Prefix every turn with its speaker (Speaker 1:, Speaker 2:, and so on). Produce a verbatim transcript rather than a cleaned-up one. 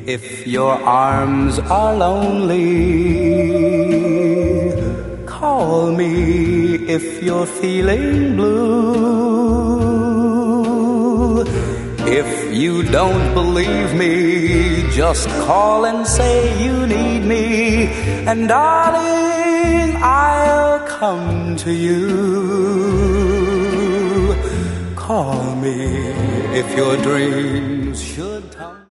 Speaker 1: if your arms are lonely. Call me if you're feeling blue. If you don't believe me, just call and say you need me, and darling, I'll come to you. Call me if your dreams should come.